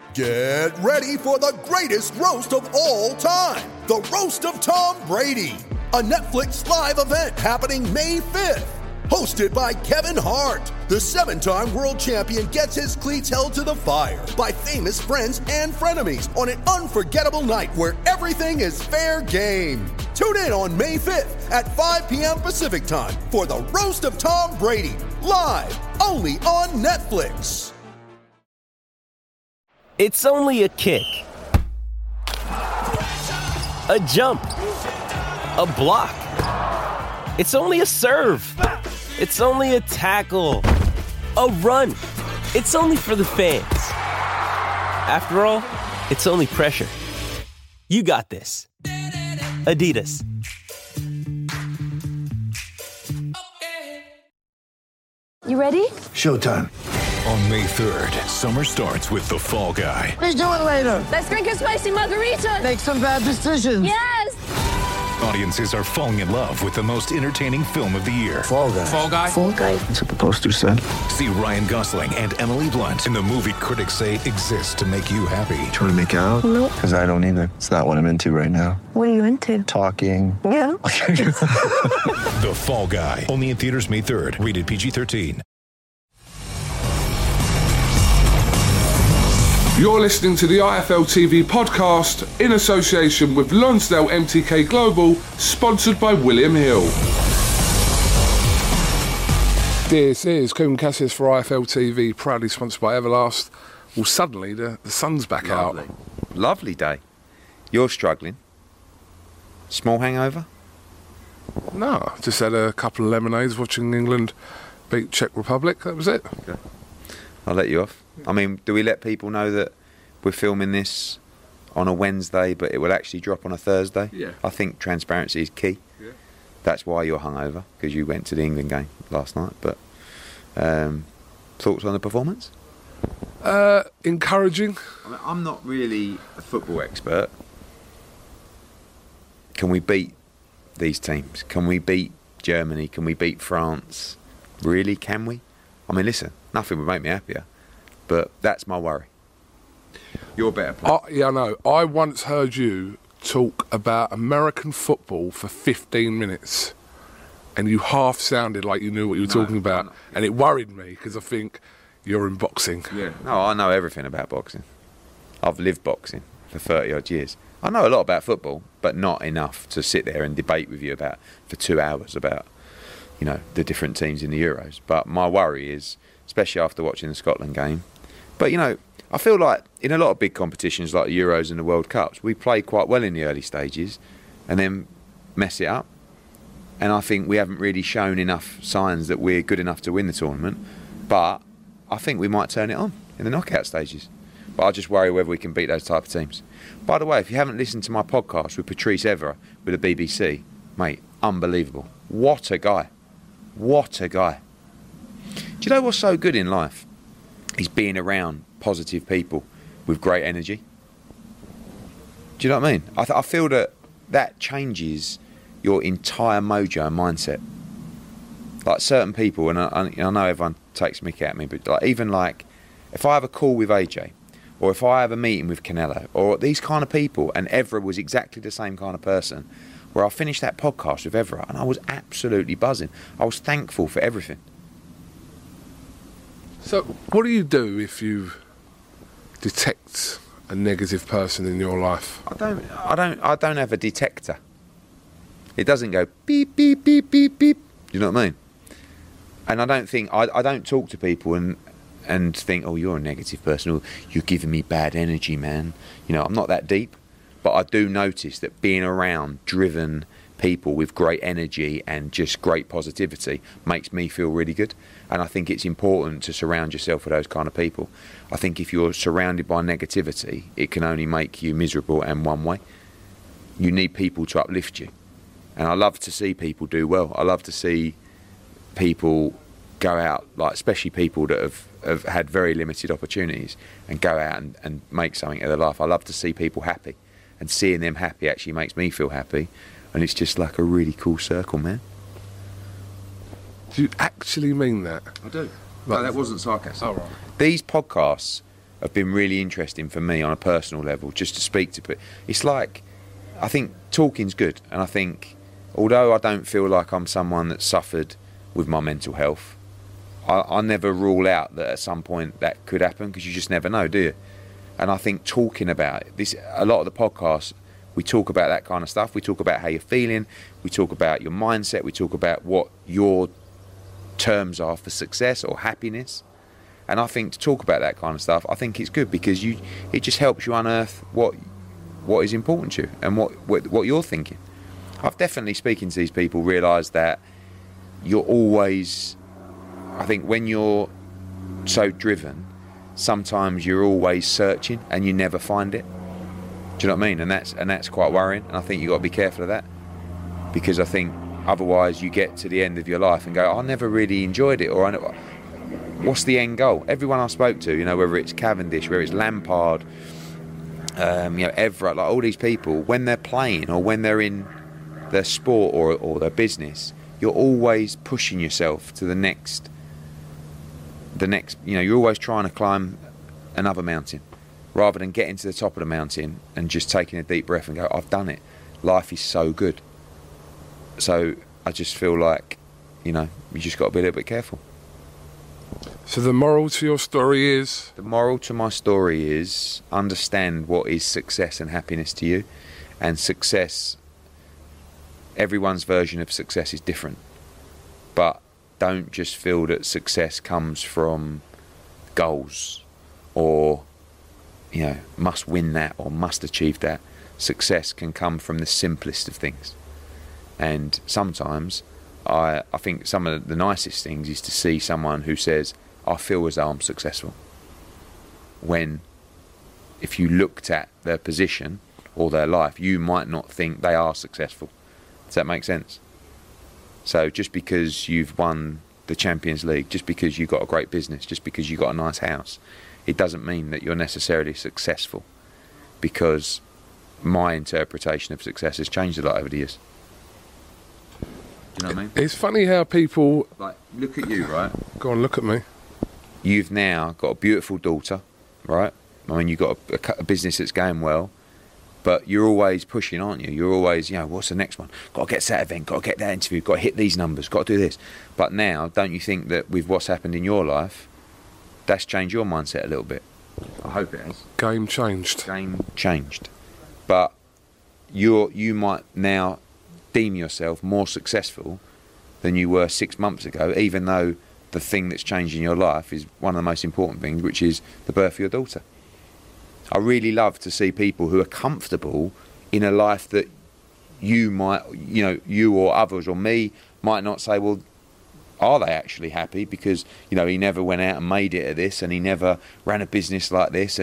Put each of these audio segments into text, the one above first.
Get ready for the greatest roast of all time. The Roast of Tom Brady. A Netflix live event happening May 5th. Hosted by Kevin Hart. The 7-time world champion gets his cleats held to the fire by famous friends and frenemies on an unforgettable night where everything is fair game. Tune in on May 5th at 5 p.m. Pacific time for the Roast of Tom Brady. Live only on Netflix. It's only a kick, a jump, a block. It's only a serve. It's only a tackle, a run. It's only for the fans. After all, it's only pressure. You got this. Adidas. You ready? Showtime. On May 3rd, summer starts with The Fall Guy. Let's do it later. Let's drink a spicy margarita. Make some bad decisions. Yes! Audiences are falling in love with the most entertaining film of the year. Fall Guy. Fall Guy? Fall guy. That's what the poster said. See Ryan Gosling and Emily Blunt in the movie critics say exists to make you happy. Trying to make it out? Nope. Because I don't either. It's not what I'm into right now. What are you into? Talking. Yeah. The Fall Guy. Only in theaters May 3rd. Rated PG-13. You're listening to the IFL TV podcast in association with Lonsdale MTK Global, sponsored by William Hill. This is Coombe Cassius for IFL TV, proudly sponsored by Everlast. Well, suddenly the sun's back out. Lovely day. You're struggling. Small hangover? No, just had a couple of lemonades watching England beat Czech Republic. That was it. Okay. I'll let you off. I mean, do we let people know that we're filming this on a Wednesday, but it will actually drop on a Thursday? Yeah. I think transparency is key. Yeah. That's why you're hungover, because you went to the England game last night. But thoughts on the performance? Encouraging. I mean, I'm not really a football expert. Can we beat these teams? Can we beat Germany? Can we beat France? Really, can we? I mean, listen, nothing would make me happier, but that's my worry. You're better. Yeah, I know. I once heard you talk about American football for 15 minutes, and you half sounded like you knew what you were talking about, and it worried me because I think you're in boxing. Yeah. No, I know everything about boxing. I've lived boxing for 30 odd years. I know a lot about football, but not enough to sit there and debate with you about for 2 hours about, you know, the different teams in the Euros. But my worry is, especially after watching the Scotland game, but, you know, I feel like in a lot of big competitions like the Euros and the World Cups, we play quite well in the early stages and then mess it up. And I think we haven't really shown enough signs that we're good enough to win the tournament. But I think we might turn it on in the knockout stages. But I just worry whether we can beat those type of teams. By the way, if you haven't listened to my podcast with Patrice Evra with the BBC, mate, unbelievable. What a guy. What a guy. Do you know what's so good in life? Is being around positive people with great energy. Do you know what I mean? I feel that changes your entire mojo and mindset. Like certain people, and I know everyone takes mick at me, but like even like if I have a call with AJ, or if I have a meeting with Canelo, or these kind of people, and Evra was exactly the same kind of person, where I finished that podcast with Evra and I was absolutely buzzing. I was thankful for everything. So, what do you do if you detect a negative person in your life? I don't have a detector. It doesn't go beep beep beep beep beep. Do you know what I mean? And I don't think I don't talk to people and think, oh, you're a negative person, or you're giving me bad energy, man. You know, I'm not that deep, but I do notice that being around driven people with great energy and just great positivity makes me feel really good. And I think it's important to surround yourself with those kind of people. I think if you're surrounded by negativity, it can only make you miserable and one way. You need people to uplift you. And I love to see people do well. I love to see people go out, like especially people that have had very limited opportunities, and go out and make something of their life. I love to see people happy, and seeing them happy actually makes me feel happy. And it's just like a really cool circle, man. Do you actually mean that? I do. No, that wasn't sarcasm. Oh, right. These podcasts have been really interesting for me on a personal level, just to speak to people. It's like, I think talking's good, and I think, although I don't feel like I'm someone that suffered with my mental health, I never rule out that at some point that could happen, because you just never know, do you? And I think talking about it, a lot of the podcasts, we talk about that kind of stuff. We talk about how you're feeling. We talk about your mindset. We talk about what your terms are for success or happiness. And I think to talk about that kind of stuff, I think it's good, because it just helps you unearth what is important to you and what you're thinking. I've definitely, speaking to these people, realised that you're always, I think when you're so driven, sometimes you're always searching and you never find it. Do you know what I mean? And that's quite worrying. And I think you've got to be careful of that, because I think otherwise you get to the end of your life and go, I never really enjoyed it, or what's the end goal? Everyone I spoke to, whether it's Cavendish, whether it's Lampard, Everett, like all these people, when they're playing or when they're in their sport or their business, you're always pushing yourself to the next, you're always trying to climb another mountain, rather than getting to the top of the mountain and just taking a deep breath and go, I've done it. Life is so good. So I just feel like, you just got to be a little bit careful. So the moral to your story is? The moral to my story is understand what is success and happiness to you. And success, everyone's version of success is different. But don't just feel that success comes from goals or, must win that or must achieve that. Success can come from the simplest of things. And sometimes I think some of the nicest things is to see someone who says, I feel as though I'm successful. When, if you looked at their position or their life, you might not think they are successful. Does that make sense? So just because you've won the Champions League, just because you've got a great business, just because you've got a nice house, it doesn't mean that you're necessarily successful, because my interpretation of success has changed a lot over the years. Do you know what I mean? It's funny how people... Like, look at you, right? Go on, look at me. You've now got a beautiful daughter, right? I mean, you've got a business that's going well, but you're always pushing, aren't you? You're always, what's the next one? Got to get to that event, got to get that interview, got to hit these numbers, got to do this. But now, don't you think that with what's happened in your life, that's changed your mindset a little bit? I hope it has. Game changed. Game changed. But you might now deem yourself more successful than you were 6 months ago, even though the thing that's changed in your life is one of the most important things, which is the birth of your daughter. I really love to see people who are comfortable in a life that you might, you or others or me might not say, well, are they actually happy? Because, he never went out and made it at this, and he never ran a business like this, and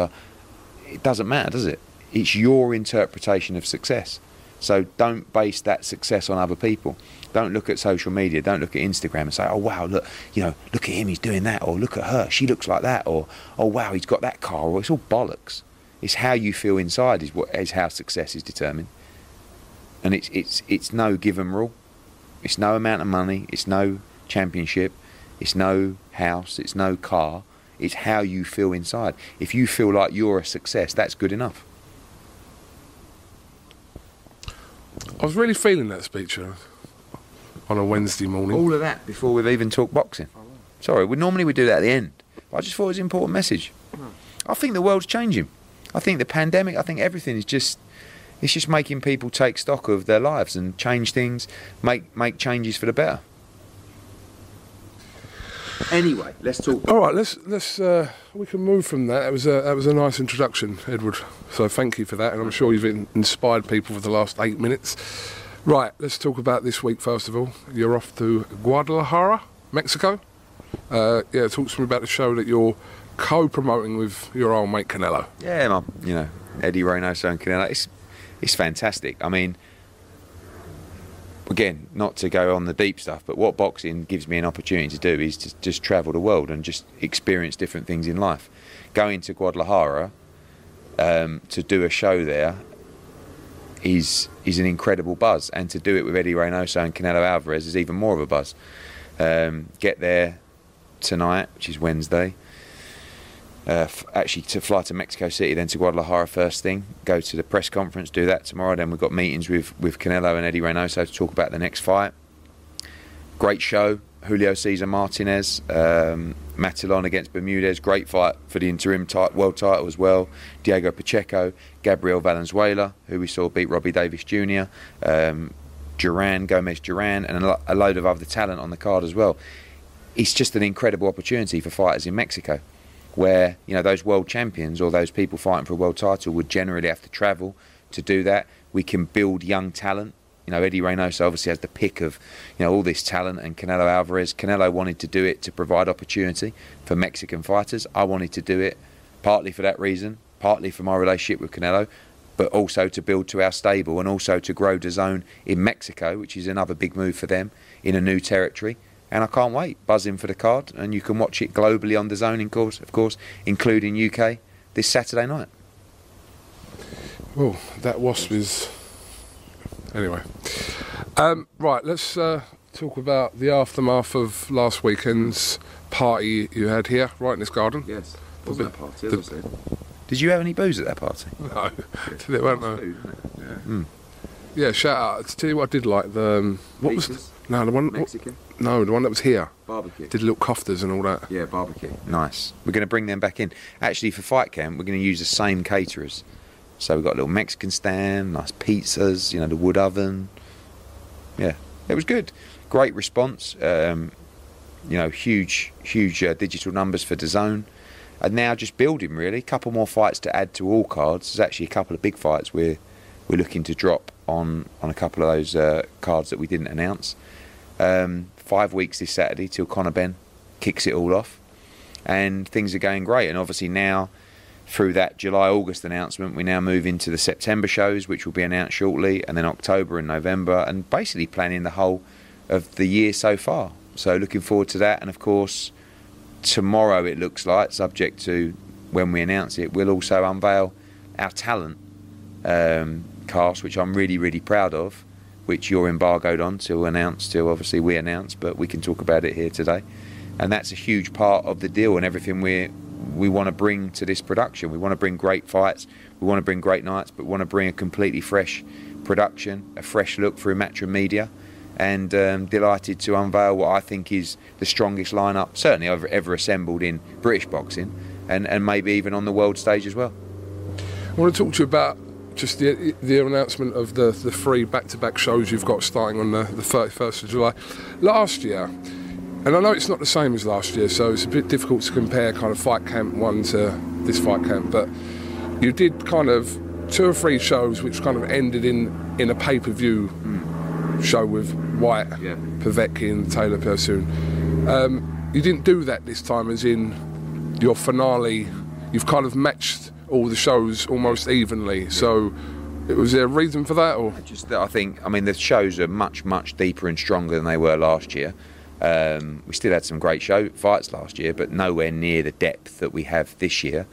it doesn't matter, does it? It's your interpretation of success. So don't base that success on other people. Don't look at social media, don't look at Instagram and say, oh wow, look at him, he's doing that, or look at her, she looks like that, or oh wow, he's got that car, or it's all bollocks. It's how you feel inside is how success is determined. And it's no given rule. It's no amount of money, it's no championship, it's no house, it's no car. It's how you feel inside. If you feel like you're a success, that's good enough. I was really feeling that speech on a Wednesday morning. All of that before we've even talked boxing. Sorry, we normally do that at the end. But I just thought it was an important message. I think the world's changing. I think the pandemic, I think everything is just... It's just making people take stock of their lives and change things, make changes for the better. Anyway, let's talk. All right, let's we can move from that. That was a nice introduction, Edward. So thank you for that, and I'm sure you've inspired people for the last 8 minutes. Right, let's talk about this week first of all. You're off to Guadalajara, Mexico. Talk to me about the show that you're co-promoting with your old mate Canelo. Yeah, Eddie Reynoso and Canelo. It's fantastic. I mean, again, not to go on the deep stuff, but what boxing gives me an opportunity to do is to just travel the world and just experience different things in life. Going to Guadalajara to do a show there is an incredible buzz, and to do it with Eddie Reynoso and Canelo Alvarez is even more of a buzz. Get there tonight, which is Wednesday. actually to fly to Mexico City, then to Guadalajara first thing, go to the press conference, do that tomorrow. Then we've got meetings with Canelo and Eddie Reynoso to talk about the next fight. Great show. Julio Cesar Martinez, Matilon against Bermudez, great fight for the interim world title as well. Diego Pacheco, Gabriel Valenzuela, who we saw beat Robbie Davis Jr., Gomez Duran, and a load of other talent on the card as well. It's just an incredible opportunity for fighters in Mexico, where those world champions or those people fighting for a world title would generally have to travel to do that. We can build young talent. Eddie Reynoso obviously has the pick of all this talent, and Canelo Alvarez. Canelo wanted to do it to provide opportunity for Mexican fighters. I wanted to do it partly for that reason, partly for my relationship with Canelo, but also to build to our stable and also to grow DAZN in Mexico, which is another big move for them in a new territory. And I can't wait, buzzing for the card, and you can watch it globally on DAZN, of course, including UK, this Saturday night. Well, that wasp is... Anyway. Right, let's talk about the aftermath of last weekend's party you had here, right in this garden. Yes. What was that party, as I said? Did you have any booze at that party? No, there weren't no. Yeah. Yeah, shout out. To tell you what I did like, the... what Pizzas? was... No, the one... Mexican? No, the one that was here. Barbecue. Did little koftas and all that. Yeah, barbecue. Nice. We're going to bring them back in. Actually, for Fight Camp, we're going to use the same caterers. So we've got a little Mexican stand, nice pizzas, the wood oven. Yeah, it was good. Great response. Huge digital numbers for DAZN. And now just building, really. A couple more fights to add to all cards. There's actually a couple of big fights we're looking to drop on a couple of those cards that we didn't announce. 5 weeks this Saturday till Conor Benn kicks it all off. And things are going great. And obviously now, through that July-August announcement, we now move into the September shows, which will be announced shortly, and then October and November, and basically planning the whole of the year so far. So looking forward to that. And of course, tomorrow it looks like, subject to when we announce it, we'll also unveil our talent cast, which I'm really, really proud of, which you're embargoed on till obviously we announce, but we can talk about it here today. And that's a huge part of the deal and everything we want to bring to this production. We want to bring great fights, we want to bring great nights, but we want to bring a completely fresh production, a fresh look through Matchroom Media, and delighted to unveil what I think is the strongest lineup certainly ever assembled in British boxing, and maybe even on the world stage as well. I want to talk to you about just the announcement of the 3 back-to-back shows you've got starting on the 31st of July. Last year, and I know it's not the same as last year, so it's a bit difficult to compare kind of Fight Camp 1 to this Fight Camp, but you did kind of 2 or 3 shows which kind of ended in a pay-per-view show with White, Povetkin, Taylor Persoon. You didn't do that this time, as in your finale, you've kind of matched all the shows almost evenly, so was there a reason for that? Or just that I think, the shows are much, much deeper and stronger than they were last year. We still had some great fights last year, but nowhere near the depth that we have this year.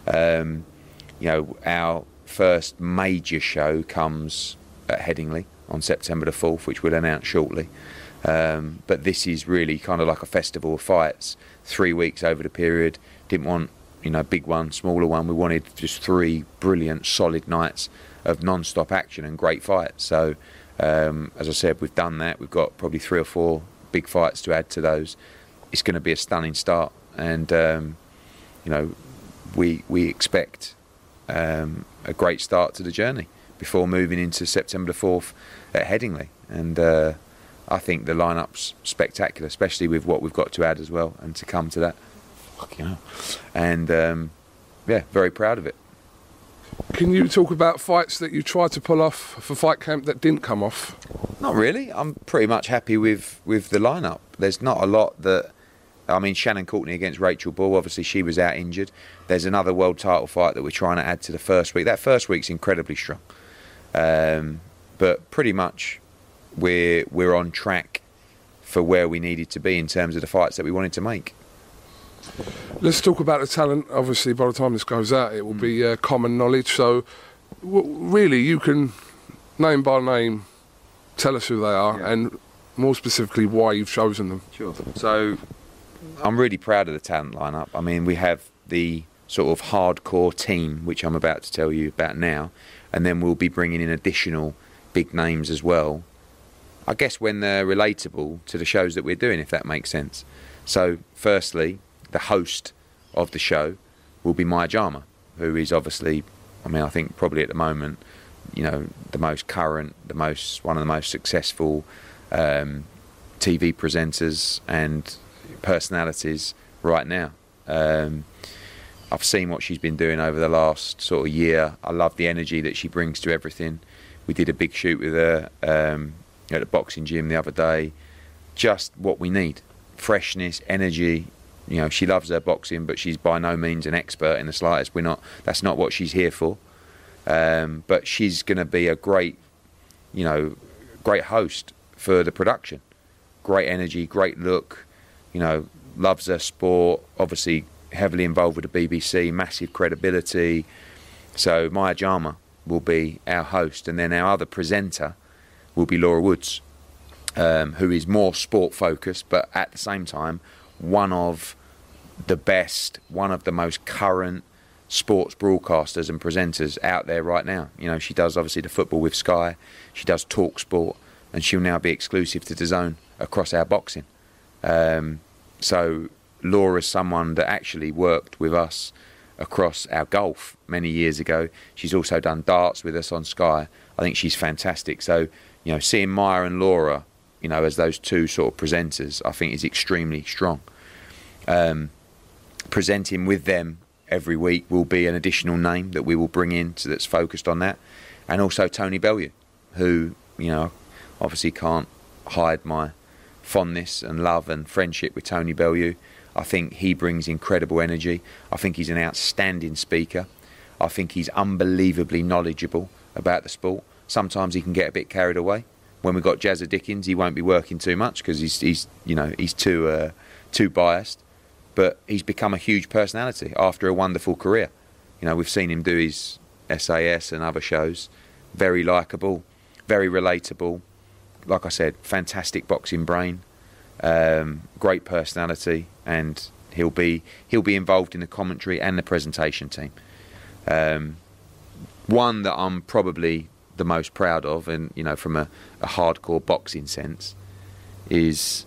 Our first major show comes at Headingley on September the 4th, which we'll announce shortly. But this is really kind of like a festival of fights, 3 weeks over the period. Didn't want, big one, smaller one. We wanted just 3 brilliant, solid nights of non-stop action and great fights. So, as I said, we've done that. We've got probably 3 or 4 big fights to add to those. It's going to be a stunning start, and we expect a great start to the journey before moving into September the 4th at Headingley. And I think the lineup's spectacular, especially with what we've got to add as well, and to come to that. Fucking hell. And very proud of it. Can you talk about fights that you tried to pull off for Fight Camp that didn't come off? Not really. I'm pretty much happy with the lineup. There's not a lot that... Shannon Courtney against Rachel Ball, obviously she was out injured. There's another world title fight that we're trying to add to the first week. That first week's incredibly strong. But pretty much we're on track for where we needed to be in terms of the fights that we wanted to make. Let's talk about the talent. Obviously, by the time this goes out, it will be common knowledge. So, really, you can, name by name, tell us who they are, and more specifically, why you've chosen them. Sure. So, I'm really proud of the talent lineup. We have the sort of hardcore team, which I'm about to tell you about now, and then we'll be bringing in additional big names as well, I guess when they're relatable to the shows that we're doing, if that makes sense. So firstly, the host of the show will be Maya Jama, who is obviously, I mean, I think probably at the moment, you know, the most current, one of the most successful TV presenters and personalities right now. I've seen what she's been doing over the last sort of year. I love the energy that she brings to everything. We did a big shoot with her at the boxing gym the other day. Just what we need. Freshness, energy. You know, she loves her boxing, but she's by no means an expert in the slightest. That's not what she's here for. But she's going to be a great host for the production. Great energy, great look. You know, loves her sport. Obviously, heavily involved with the BBC, massive credibility. So Maya Jama will be our host, and then our other presenter will be Laura Woods, who is more sport focused, but at the same time one of the best, one of the most current sports broadcasters and presenters out there right now. You know, she does obviously the football with Sky, she does Talk Sport, and she'll now be exclusive to DAZN across our boxing. So Laura's someone that actually worked with us across our golf many years ago. She's also done darts with us on Sky. I think she's fantastic. So, you know, seeing Maya and Laura, you know, as those two sort of presenters, I think is extremely strong. Presenting with them every week will be an additional name that we will bring in that's focused on that. And also Tony Bellew, who, you know, obviously can't hide my fondness and love and friendship with Tony Bellew. I think he brings incredible energy. I think he's an outstanding speaker. I think he's unbelievably knowledgeable about the sport. Sometimes he can get a bit carried away. When we've got Jazza Dickens, he won't be working too much because he's too biased. But he's become a huge personality after a wonderful career. You know, we've seen him do his SAS and other shows. Very likeable, very relatable. Like I said, fantastic boxing brain, great personality, and he'll be involved in the commentary and the presentation team. One that I'm probably the most proud of, and you know, from a hardcore boxing sense, is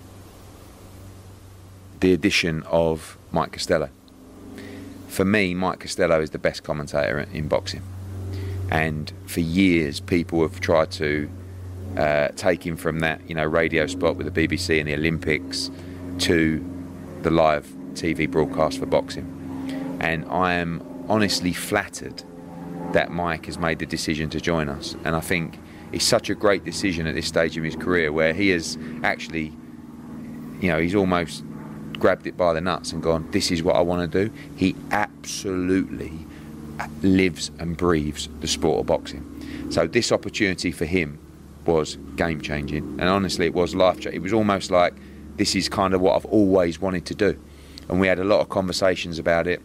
the addition of Mike Costello. For me, Mike Costello is the best commentator in boxing, and for years people have tried to take him from that, you know, radio spot with the BBC and the Olympics to the live TV broadcast for boxing. And I am honestly flattered that Mike has made the decision to join us. And I think it's such a great decision at this stage of his career, where he has actually, you know, he's almost grabbed it by the nuts and gone, this is what I want to do. He absolutely lives and breathes the sport of boxing. So this opportunity for him was game changing, and honestly it was life changing. It was almost like, this is kind of what I've always wanted to do, and we had a lot of conversations about it.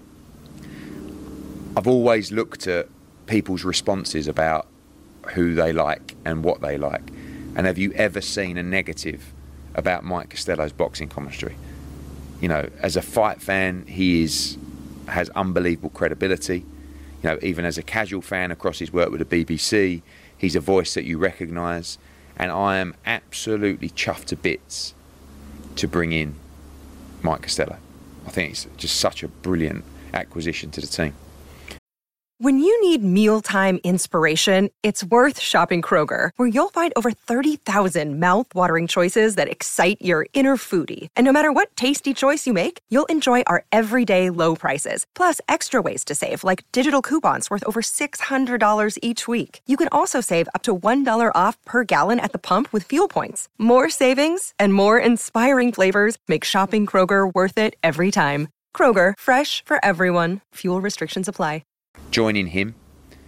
I've always looked at people's responses about who they like and what they like, and have you ever seen a negative about Mike Costello's boxing commentary? You know, as a fight fan, he has unbelievable credibility. You know, even as a casual fan across his work with the BBC, he's a voice that you recognise, and I am absolutely chuffed to bits to bring in Mike Costello. I think it's just such a brilliant acquisition to the team. When you need mealtime inspiration, it's worth shopping Kroger, where you'll find over 30,000 mouth-watering choices that excite your inner foodie. And no matter what tasty choice you make, you'll enjoy our everyday low prices, plus extra ways to save, like digital coupons worth over $600 each week. You can also save up to $1 off per gallon at the pump with fuel points. More savings and more inspiring flavors make shopping Kroger worth it every time. Kroger, fresh for everyone. Fuel restrictions apply. Joining him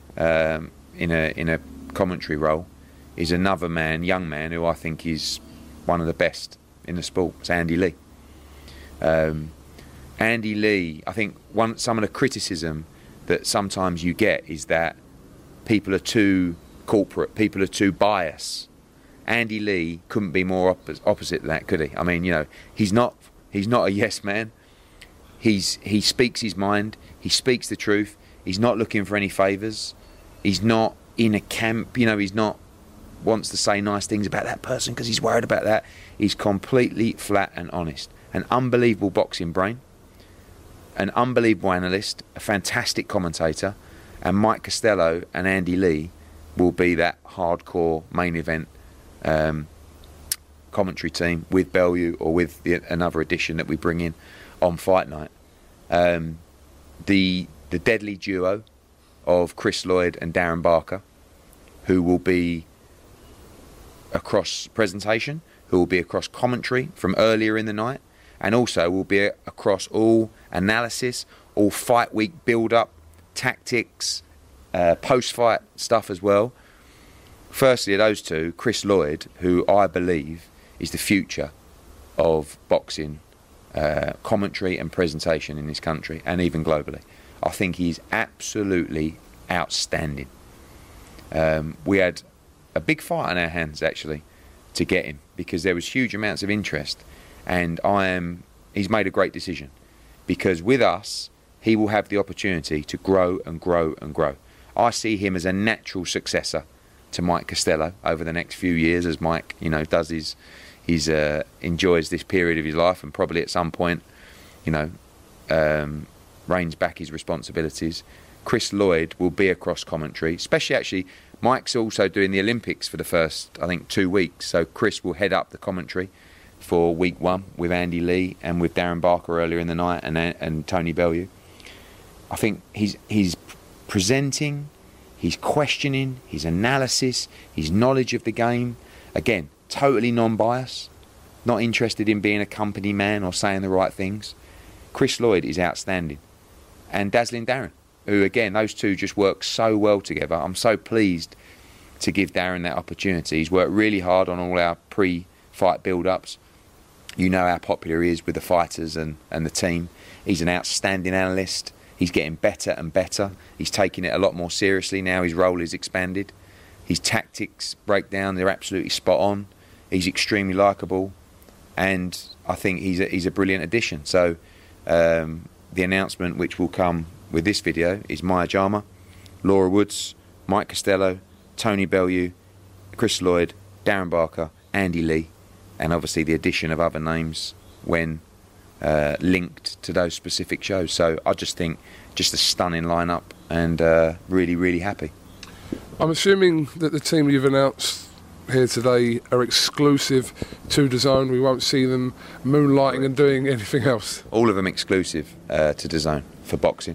in a commentary role is another young man, who I think is one of the best in the sport. It's Andy Lee. Andy Lee, I think some of the criticism that sometimes you get is that people are too corporate, people are too biased. Andy Lee couldn't be more opposite than that, could he? I mean, you know, he's not a yes man. He speaks his mind. He speaks the truth. He's not looking for any favours. He's not in a camp. He's not wants to say nice things about that person because he's worried about that. He's completely flat and honest. An unbelievable boxing brain, an unbelievable analyst, a fantastic commentator, and Mike Costello and Andy Lee will be that hardcore main event commentary team with Bellew or with another addition that we bring in on fight night. The deadly duo of Chris Lloyd and Darren Barker, who will be across presentation, who will be across commentary from earlier in the night, and also will be across all analysis, all fight week build-up, tactics, post-fight stuff as well. Firstly, those two, Chris Lloyd, who I believe is the future of boxing commentary and presentation in this country and even globally. I think he's absolutely outstanding. We had a big fight on our hands actually to get him because there was huge amounts of interest, and he's made a great decision because with us he will have the opportunity to grow and grow and grow. I see him as a natural successor to Mike Costello over the next few years as Mike, does his enjoys this period of his life and probably at some point, reins back his responsibilities. Chris Lloyd will be across commentary, especially actually Mike's also doing the Olympics for the first, I think, 2 weeks. So Chris will head up the commentary for week 1 with Andy Lee and with Darren Barker earlier in the night and Tony Bellew. I think he's presenting, he's questioning, his analysis, his knowledge of the game. Again, totally non-biased, not interested in being a company man or saying the right things. Chris Lloyd is outstanding. And Dazzling Darren, who again, those two just work so well together. I'm so pleased to give Darren that opportunity. He's worked really hard on all our pre-fight build-ups. You know how popular he is with the fighters and the team. He's an outstanding analyst. He's getting better and better. He's taking it a lot more seriously now. His role is expanded. His tactics breakdown, they're absolutely spot on. He's extremely likeable. And I think he's a brilliant addition. So the announcement which will come with this video is Maya Jama, Laura Woods, Mike Costello, Tony Bellew, Chris Lloyd, Darren Barker, Andy Lee, and obviously the addition of other names when linked to those specific shows. So I just think just a stunning lineup and really, really happy. I'm assuming that the team you've announced here today are exclusive to DAZN. We won't see them moonlighting and doing anything else. All of them exclusive to DAZN for boxing.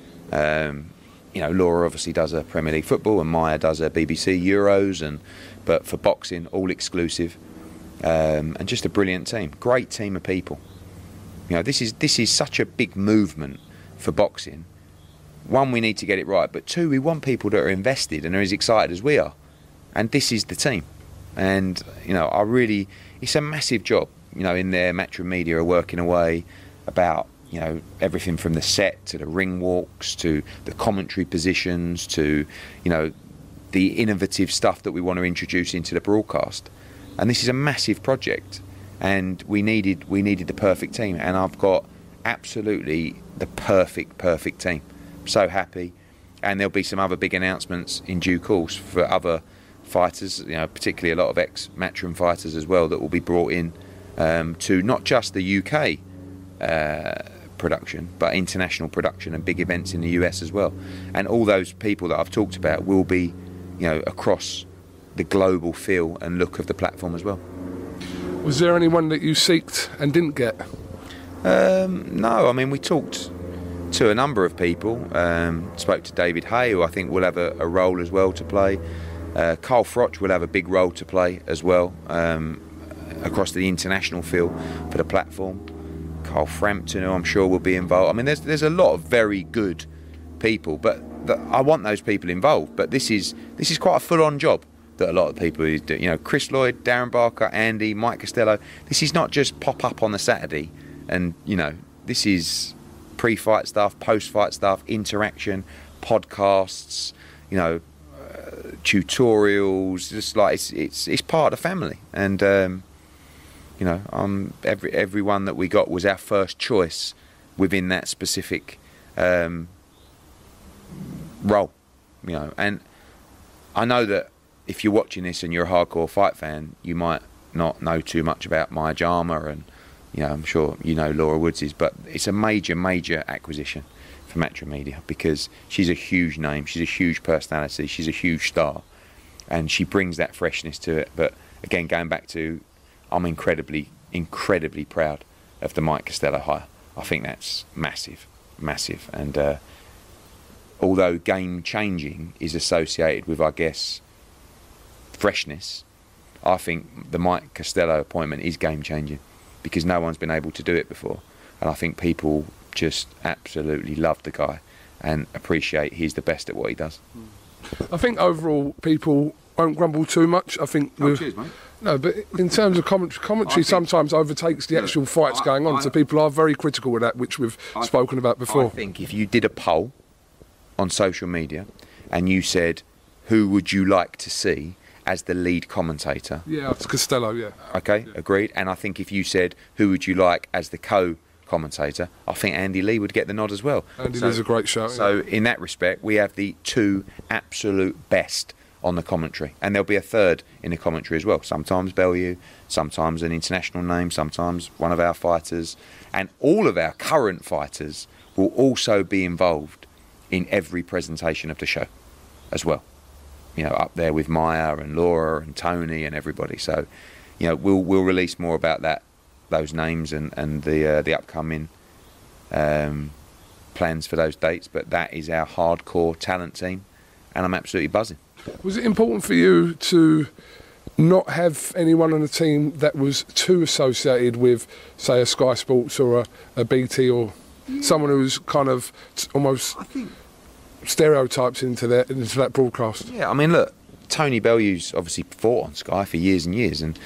Laura obviously does a Premier League football and Maya does a BBC Euros, but for boxing, all exclusive. And just a brilliant team, great team of people. This is such a big movement for boxing. One, we need to get it right, but two, we want people that are invested and are as excited as we are. And this is the team. And it's a massive job. In there, Matchroom Media are working away about everything from the set to the ring walks to the commentary positions to the innovative stuff that we want to introduce into the broadcast. And this is a massive project, and we needed the perfect team, and I've got absolutely the perfect team. I'm so happy, and there'll be some other big announcements in due course for other fighters, particularly a lot of ex-Matchroom fighters as well that will be brought in to not just the UK production, but international production and big events in the US as well. And all those people that I've talked about will be, across the global feel and look of the platform as well. Was there anyone that you seeked and didn't get? No, I mean, we talked to a number of people. Spoke to David Hay, who I think will have a role as well to play. Carl Froch will have a big role to play as well across the international field for the platform. Carl Frampton, who I'm sure will be involved. I mean, there's a lot of very good people, but I want those people involved. But this is quite a full-on job that a lot of people do. Chris Lloyd, Darren Barker, Andy, Mike Costello. This is not just pop up on the Saturday, and this is pre-fight stuff, post-fight stuff, interaction, podcasts, tutorials. Just like it's part of the family, and everyone that we got was our first choice within that specific role, you know. And I know that if you're watching this and you're a hardcore fight fan, you might not know too much about Maya Jama, and you know, I'm sure you know Laura Woods, but it's a major acquisition for Metro Media because she's a huge name, she's a huge personality, she's a huge star, and she brings that freshness to it. But again, going back to, I'm incredibly proud of the Mike Costello hire. I think that's massive, and although game changing is associated with, I guess, freshness, I think the Mike Costello appointment is game changing because no one's been able to do it before, and I think people just absolutely love the guy and appreciate he's the best at what he does. I think overall people won't grumble too much. I think cheers, mate. No, but in terms of commentary sometimes overtakes the actual fights going on, so people are very critical of that, which we've spoken about before. I think if you did a poll on social media and you said, who would you like to see as the lead commentator? Yeah, it's Costello, yeah. Okay, yeah. Agreed. And I think if you said, who would you like as the co-commentator, I think Andy Lee would get the nod as well. Andy Lee's a great show. So in that respect, we have the two absolute best on the commentary, and there'll be a third in the commentary as well. Sometimes Bellew, sometimes an international name, sometimes one of our fighters, and all of our current fighters will also be involved in every presentation of the show as well. You know, up there with Maya and Laura and Tony and everybody. So, you know, we'll release more about those names and the upcoming plans for those dates. But that is our hardcore talent team, and I'm absolutely buzzing. Was it important for you to not have anyone on the team that was too associated with, say, a Sky Sports or a BT or someone who's kind of almost stereotypes into that broadcast? Yeah, I mean, look, Tony Bellew's obviously fought on Sky for years and years, and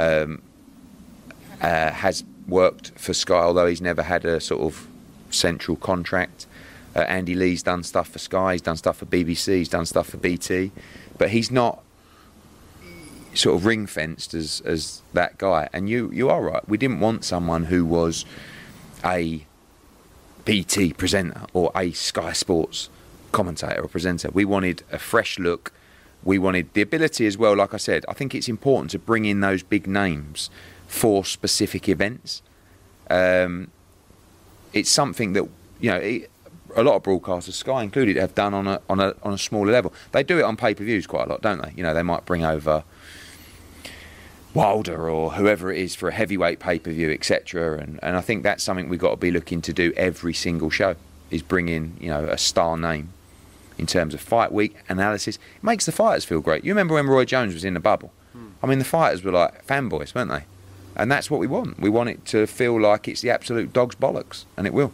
has worked for Sky, although he's never had a sort of central contract. Andy Lee's done stuff for Sky, he's done stuff for BBC, he's done stuff for BT, but he's not sort of ring-fenced as that guy. And you are right, we didn't want someone who was a BT presenter or a Sky Sports commentator or presenter. We wanted a fresh look. We wanted the ability as well, like I said, I think it's important to bring in those big names for specific events. It's something that, you know, a lot of broadcasters, Sky included, have done on a smaller level. They do it on pay-per-views quite a lot, don't they? You know, they might bring over Wilder or whoever it is for a heavyweight pay-per-view, etc. And I think that's something we've got to be looking to do every single show, is bring in, you know, a star name in terms of fight week analysis. It makes the fighters feel great. You remember when Roy Jones was in the bubble? I mean, the fighters were like fanboys, weren't they? And that's what we want. We want it to feel like it's the absolute dog's bollocks, and it will.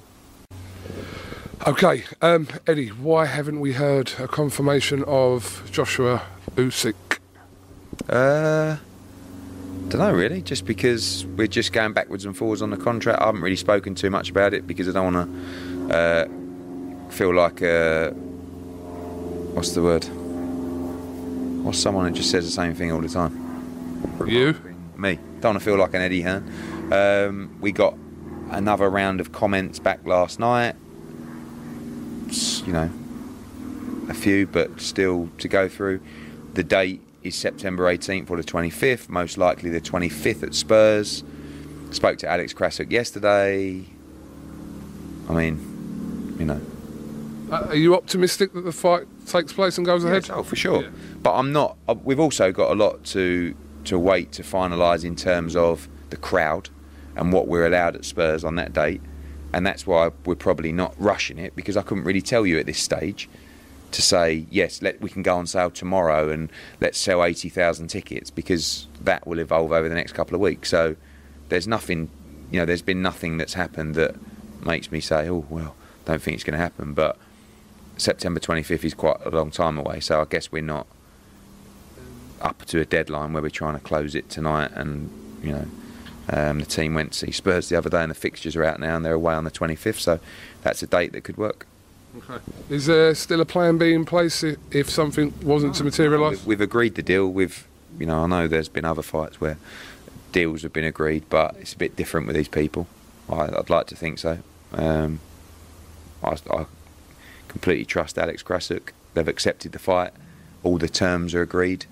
Okay, Eddie, why haven't we heard a confirmation of Joshua Usyk? Don't know really, just because we're just going backwards and forwards on the contract. I haven't really spoken too much about it because I don't want to feel like what's the word? What's someone who just says the same thing all the time? You? Me. Don't want to feel like an Eddie Hearn. We got another round of comments back last night. You know, a few, but still to go through. The date is September 18th or the 25th, most likely the 25th at Spurs. Spoke to Alex Krasuk yesterday. I mean, you know. Are you optimistic that the fight takes place and goes ahead? Oh, for sure. Yeah. But I'm not. We've also got a lot to wait to finalise in terms of the crowd and what we're allowed at Spurs on that date. And that's why we're probably not rushing it, because I couldn't really tell you at this stage to say, yes, we can go on sale tomorrow and let's sell 80,000 tickets, because that will evolve over the next couple of weeks. So there's nothing, you know, there's been nothing that's happened that makes me say, oh, well, don't think it's going to happen. But September 25th is quite a long time away, so I guess we're not up to a deadline where we're trying to close it tonight. And, you know, the team went to see Spurs the other day and the fixtures are out now and they're away on the 25th, so that's a date that could work. Okay. Is there still a plan B in place if something wasn't to materialise? We've agreed the deal with, you know, I know there's been other fights where deals have been agreed, but it's a bit different with these people. I'd like to think so. I completely trust Alex Krasuk. They've accepted the fight. All the terms are agreed.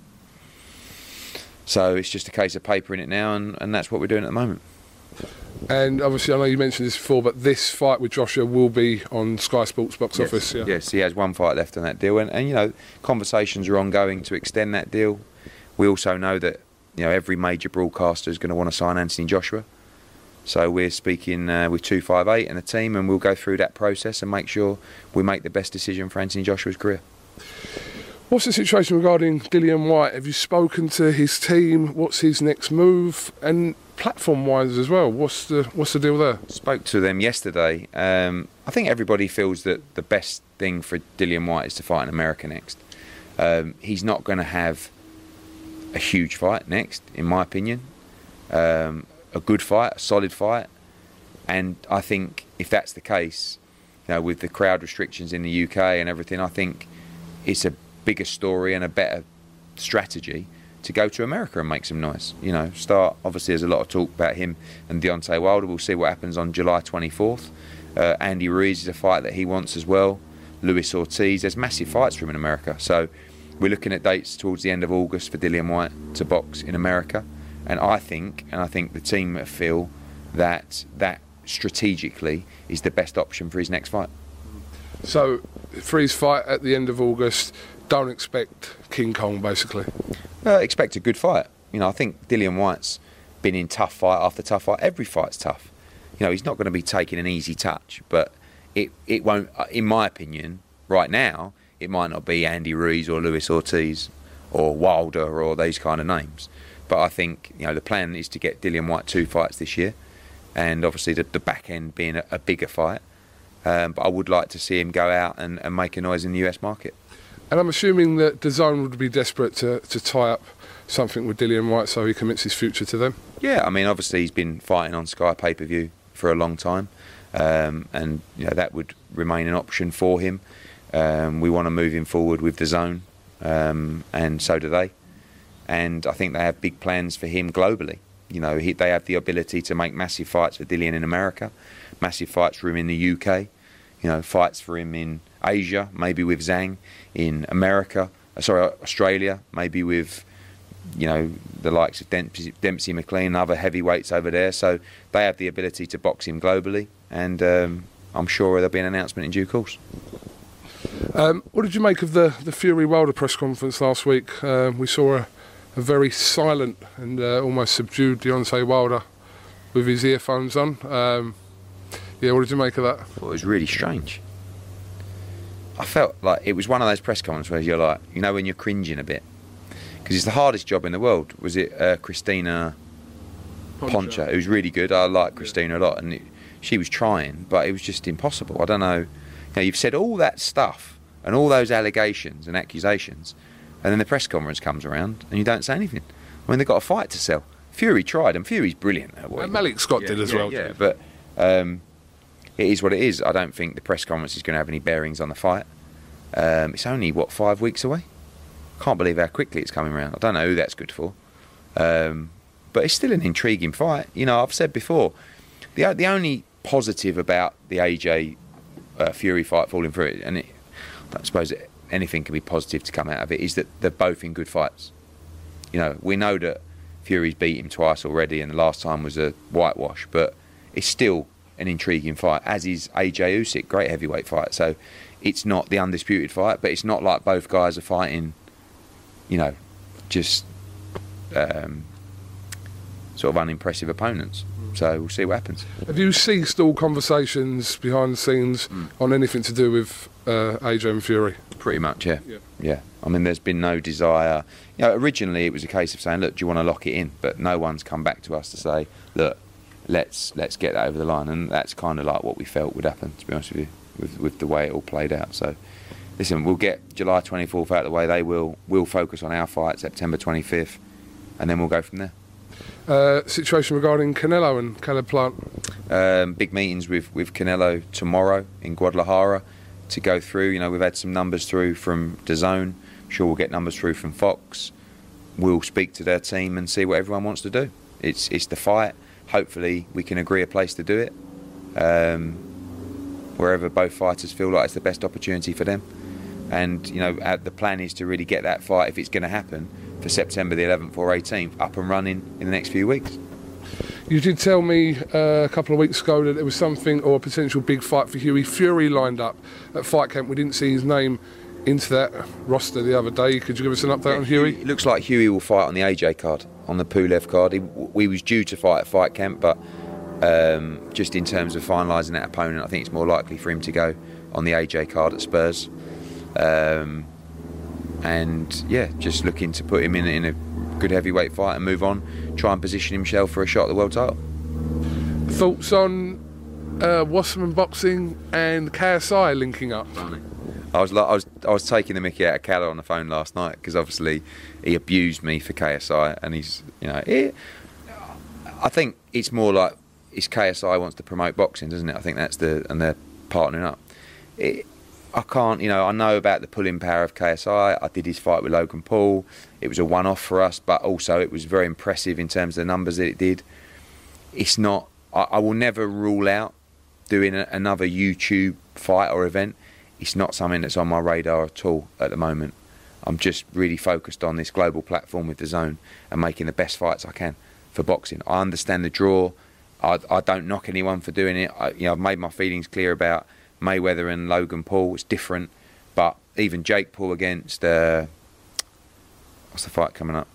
So it's just a case of papering it now, and that's what we're doing at the moment. And obviously, I know you mentioned this before, but this fight with Joshua will be on Sky Sports box office. Yeah. Yes, he has one fight left on that deal, and you know, conversations are ongoing to extend that deal. We also know that, you know, every major broadcaster is going to want to sign Anthony Joshua. So we're speaking with 258 and the team, and we'll go through that process and make sure we make the best decision for Anthony Joshua's career. What's the situation regarding Dillian Whyte? Have you spoken to his team? What's his next move? And platform-wise as well, what's the deal there? Spoke to them yesterday. I think everybody feels that the best thing for Dillian Whyte is to fight in America next. He's not going to have a huge fight next, in my opinion. A good fight, a solid fight. And I think if that's the case, you know, with the crowd restrictions in the UK and everything, I think it's a bigger story and a better strategy to go to America and make some noise. You know, obviously there's a lot of talk about him and Deontay Wilder. We'll see what happens on July 24th. Andy Ruiz is a fight that he wants as well. Luis Ortiz, there's massive fights for him in America. So we're looking at dates towards the end of August for Dillian Whyte to box in America. And I think the team feel that strategically is the best option for his next fight. So for his fight at the end of August, don't expect King Kong, basically. Expect a good fight. You know, I think Dillian Whyte's been in tough fight after tough fight. Every fight's tough. You know, he's not going to be taking an easy touch, but it won't, in my opinion, right now, it might not be Andy Ruiz or Luis Ortiz or Wilder or those kind of names. But I think, you know, the plan is to get Dillian Whyte 2 fights this year, and obviously the back end being a bigger fight. But I would like to see him go out and make a noise in the US market. And I'm assuming that DAZN would be desperate to tie up something with Dillian Whyte so he commits his future to them. Yeah, I mean, obviously he's been fighting on Sky pay-per-view for a long time, and you know, that would remain an option for him. We want to move him forward with DAZN, and so do they. And I think they have big plans for him globally. You know, they have the ability to make massive fights for Dillian in America, massive fights for him in the UK, you know, fights for him in Asia, maybe with Zhang, in Australia, maybe with, you know, the likes of Dempsey McLean and other heavyweights over there. So they have the ability to box him globally, and I'm sure there'll be an announcement in due course. What did you make of the Fury Wilder press conference last week? We saw a very silent and almost subdued Deontay Wilder with his earphones on. Yeah, what did you make of that? Well, it was really strange. I felt like it was one of those press conferences where you're like, you know, when you're cringing a bit. Because it's the hardest job in the world. Was it Christina Poncher, who's really good? I like Christina a lot, and she was trying, but it was just impossible. I don't know. You know, you've said all that stuff and all those allegations and accusations, and then the press conference comes around and you don't say anything. I mean, they've got a fight to sell. Fury tried, and Fury's brilliant at what Malik Scott did as well. Yeah, but it is what it is. I don't think the press conference is going to have any bearings on the fight. It's only, 5 weeks away? Can't believe how quickly it's coming around. I don't know who that's good for. But it's still an intriguing fight. You know, I've said before, the only positive about the AJ Fury fight falling through it, and I suppose anything can be positive to come out of it, is that they're both in good fights. You know, we know that Fury's beat him twice already, and the last time was a whitewash, but it's still an intriguing fight, as is AJ Usyk, great heavyweight fight. So it's not the undisputed fight, but it's not like both guys are fighting, you know, just sort of unimpressive opponents. So we'll see what happens. Have you ceased all conversations behind the scenes on anything to do with AJ and Fury? Pretty much, yeah. I mean, there's been no desire. You know, originally it was a case of saying, look, do you want to lock it in? But no one's come back to us to say, look, let's get that over the line. And that's kind of like what we felt would happen, to be honest with you, with the way it all played out. So listen, we'll get July 24th out of the way. We'll focus on our fight, September 25th, and then we'll go from there. Situation regarding Canelo and Caleb Plant? Big meetings with Canelo tomorrow in Guadalajara to go through. You know, we've had some numbers through from DAZN. I'm sure we'll get numbers through from Fox. We'll speak to their team and see what everyone wants to do. It's the fight. Hopefully we can agree a place to do it. wherever both fighters feel like it's the best opportunity for them. And, you know, the plan is to really get that fight, if it's going to happen, for September the 11th or 18th, up and running in the next few weeks. You did tell me a couple of weeks ago that there was something, or a potential big fight for Hughie Fury lined up at Fight Camp. We didn't see his name into that roster the other day. Could you give us an update on Hughie? It looks like Hughie will fight on the AJ card, on the Pulev card. We was due to fight at Fight Camp, but just in terms of finalising that opponent, I think it's more likely for him to go on the AJ card at Spurs. And yeah, just looking to put him in a good heavyweight fight and move on, try and position himself for a shot at the world title. Thoughts on Wasserman Boxing and KSI linking up? I was taking the mickey out of Calla on the phone last night because obviously he abused me for KSI, and he's, you know, I think it's more like it's KSI wants to promote boxing, doesn't it? I think that's and they're partnering up. I can't, you know, I know about the pulling power of KSI. I did his fight with Logan Paul. It was a one-off for us, but also it was very impressive in terms of the numbers that it did. It's not, I will never rule out doing another YouTube fight or event. It's not something that's on my radar at all at the moment. I'm just really focused on this global platform with DAZN and making the best fights I can for boxing. I understand the draw. I don't knock anyone for doing it. I've made my feelings clear about Mayweather and Logan Paul. It's different, but even Jake Paul against what's the fight coming up?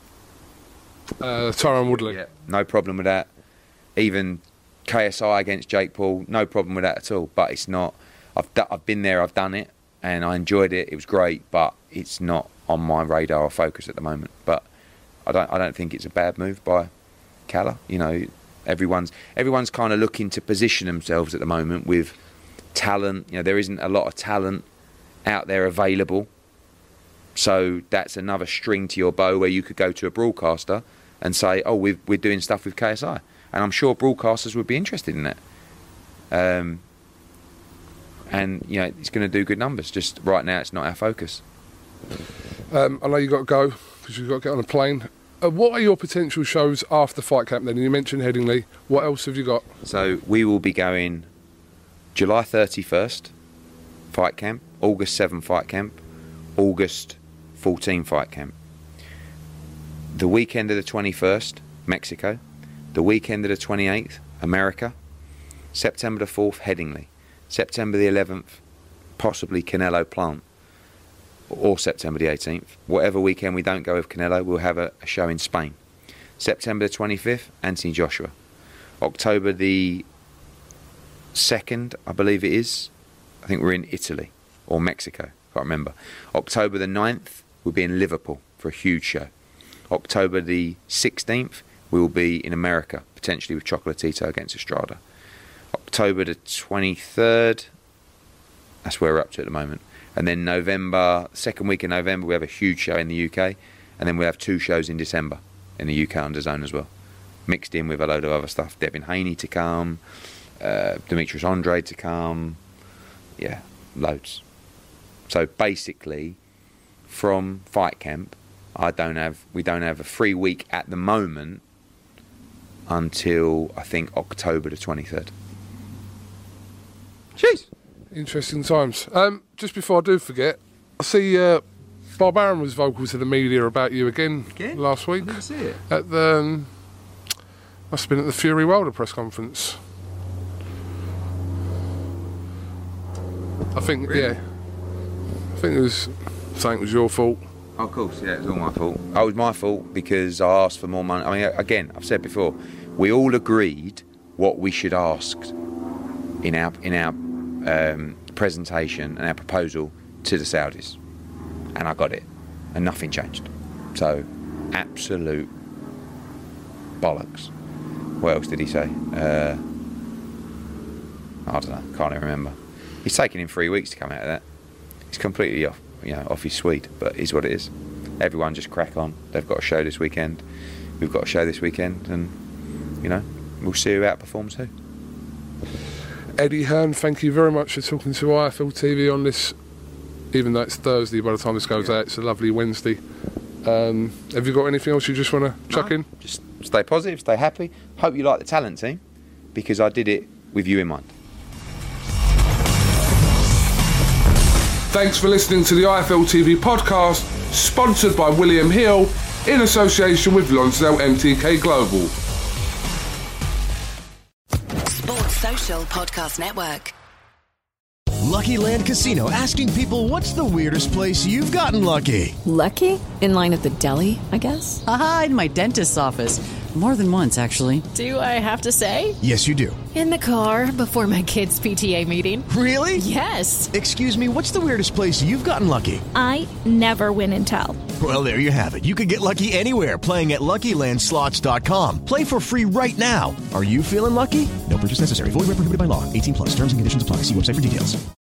Tyron Woodley. Yeah, no problem with that. Even KSI against Jake Paul, no problem with that at all. But it's not. I've been there, I've done it, and I enjoyed it. It was great, but it's not on my radar or focus at the moment. But I don't think it's a bad move by Calla. You know, everyone's kind of looking to position themselves at the moment with talent. You know, there isn't a lot of talent out there available, so that's another string to your bow where you could go to a broadcaster and say, oh, we're doing stuff with KSI, and I'm sure broadcasters would be interested in that. And you know, it's going to do good numbers. Just right now, it's not our focus. I know you've got to go because you've got to get on a plane. What are your potential shows after Fight Camp then? You mentioned Headingley. What else have you got? So we will be going July 31st, Fight Camp, August 7 Fight Camp, August 14 Fight Camp. The weekend of the 21st, Mexico. The weekend of the 28th, America. September the 4th, Headingley. September the 11th, possibly Canelo Plant. Or September the 18th. Whatever weekend we don't go with Canelo, we'll have a show in Spain. September the 25th, Anthony Joshua. October the 2nd, I believe it is. I think we're in Italy or Mexico, can't remember. October the 9th, we'll be in Liverpool for a huge show. October the 16th, we will be in America, potentially with Chocolatito against Estrada. October the 23rd, that's where we're up to at the moment. And then November, second week in November, we have a huge show in the UK. And then we have 2 shows in December in the UK on DAZN as well. Mixed in with a load of other stuff. Devin Haney to come, Demetrius Andrade to come. Yeah, loads. So basically, from Fight Camp, we don't have a free week at the moment until, I think, October the 23rd. Jeez. Interesting times. Just before I do forget, I see Bob Arum was vocal to the media about you again? Last week. I didn't see it. At the must have been at the Fury Wilder press conference. I think, really? Yeah. I think it was saying it was your fault. Oh, of course, yeah, it was all my fault. Oh, it was my fault because I asked for more money. I mean, again, I've said before, we all agreed what we should ask in our presentation and our proposal to the Saudis, and I got it, and nothing changed. So, absolute bollocks. What else did he say? I don't know, can't even remember. He's taken him 3 weeks to come out of that. He's completely off his suite, but it is what it is. Everyone just crack on. They've got a show this weekend. We've got a show this weekend, and we'll see who outperforms who. Eddie Hearn, thank you very much for talking to IFL TV on this, even though it's Thursday by the time this goes out. It's a lovely Wednesday. Have you got anything else you just want to chuck in? Just stay positive, stay happy. Hope you like the talent team, because I did it with you in mind. Thanks for listening to the IFL TV podcast, sponsored by William Hill, in association with Lonsdale MTK Global. Sports Social Podcast Network. Lucky Land Casino, asking people, what's the weirdest place you've gotten lucky? Lucky? In line at the deli, I guess? Aha, in my dentist's office. More than once, actually. Do I have to say? Yes, you do. In the car before my kids' PTA meeting. Really? Yes. Excuse me, what's the weirdest place you've gotten lucky? I never win and tell. Well, there you have it. You can get lucky anywhere, playing at LuckyLandSlots.com. Play for free right now. Are you feeling lucky? No purchase necessary. Void where prohibited by law. 18+. Terms and conditions apply. See website for details.